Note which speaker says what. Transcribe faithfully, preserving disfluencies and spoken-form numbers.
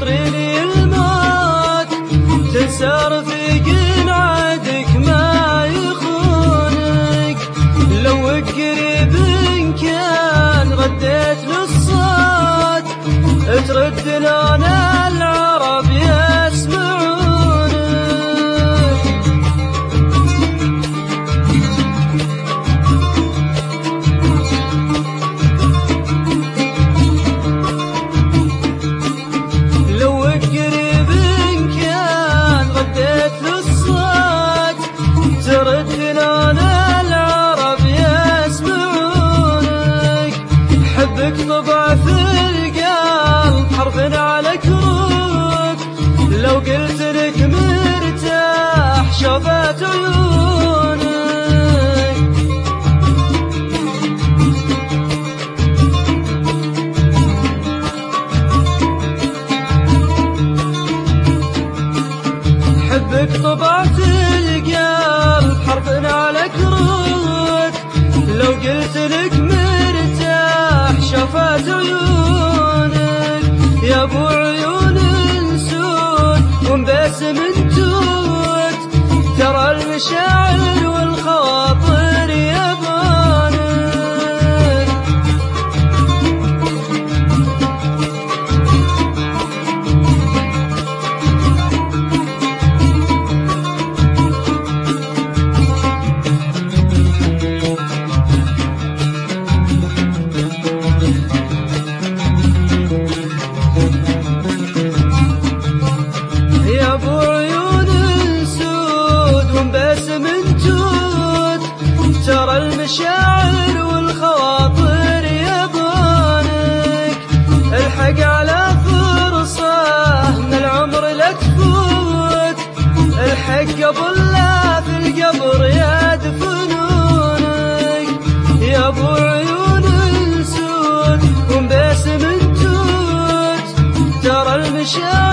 Speaker 1: يدريني الموت تنسى رفيق عادك ما يخونك. لو قريب كان رديت للصوت ترد لون العرب يسمعونك. لو قريب كان رديت للصوت ترد لون العرب يسمعونك. حبك طبع في القلب حرف على كروك، لو قلت لك مرتاح شوفت عيونك. حبك طبع في القلب حرف على كروك، لو قلت لك مرتاح شوفت عيونك. يا ابو عيون سود ومبسم توت ترى المشاعر والخاطر يبانك. يا ابو عيون سود ومبسم توت ترى المشاعر والخواطر يبانك. الحق على فرصة من العمر لا تفوت، الحق قبل لا في القبر يدفنونك. يا ابو عيون سود ومبسم توت ترى المشاعر